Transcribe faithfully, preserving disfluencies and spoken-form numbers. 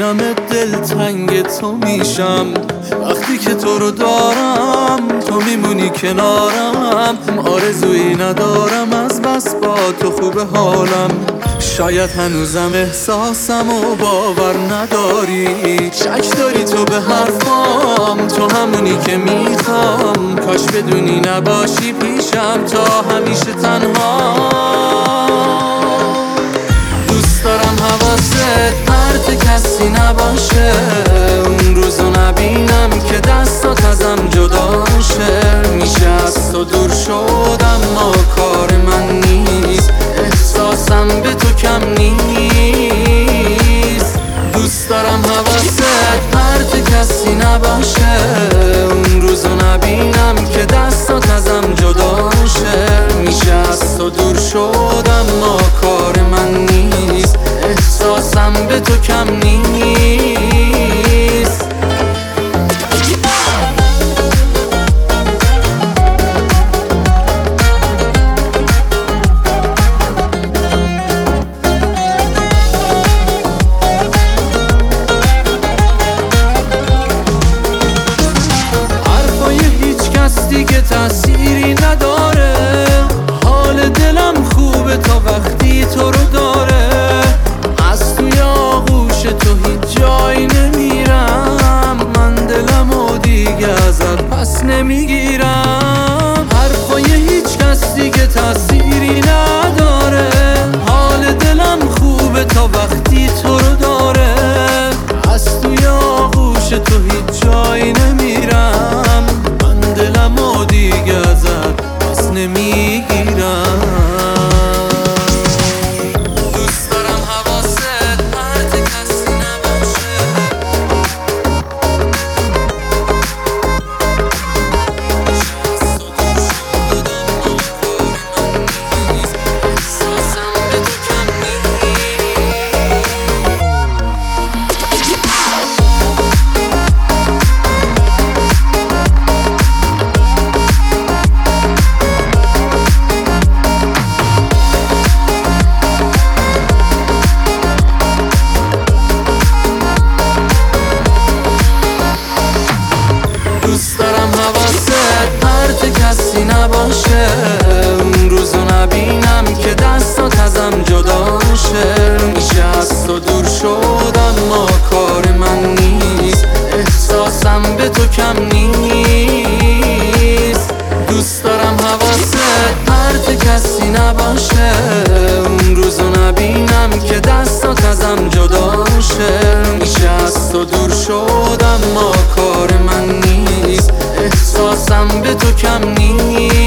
میبینم دلتنگ تو میشم. وقتی که تو رو دارم تو میمونی کنارم. آرزویی ندارم از بس با تو خوب حالم. شاید هنوزم احساسم و باور نداری. شک داری تو به حرفام، تو همونی که میخوام. کاش بدونی نباشی پیشم تا همیشه تنها. دوست دارم حواست پرت کسی نباشه. اون روزو نبینم که دستات ازم جدا شه. میشه از تو دور شد اما کار من نیست. احساسم به تو کم نیست. دوست دارم حواست پرت کسی نباشه. اون روزو نبینم که دستات ازم جدا شه. میشه از تو دور شد اما کار من نیست. احساسم به تو کم نیست. حرفای هیچ کس دیگه تأثیری نداره. حال دلم خوبه تا وقتی تو رو داره. از توی آغوش تو هیچ جایی نمیرم. من دلمو دیگه ازت پس نمیگیرم. حرفای هیچ کس دیگه تأثیری نداره. حال دلم خوبه تا وقتی تو رو داره. از توی آغوش تو هیچ جایی نمیرم. من دلمو دیگه ازت پس نمیگیرم. دوست دارم حواست پرت کسی نباشه. اون روزو نبینم که دستات ازم جدا شه. میشه از تو دور شد اما کار من نیست. احساسم به تو کم نیست. دوست دارم حواست پرت کسی نباشه. اون روزو نبینم که دستات ازم جدا شه. میشه از تو دور شد اما کار من نیست. احساسم به تو کم نیست.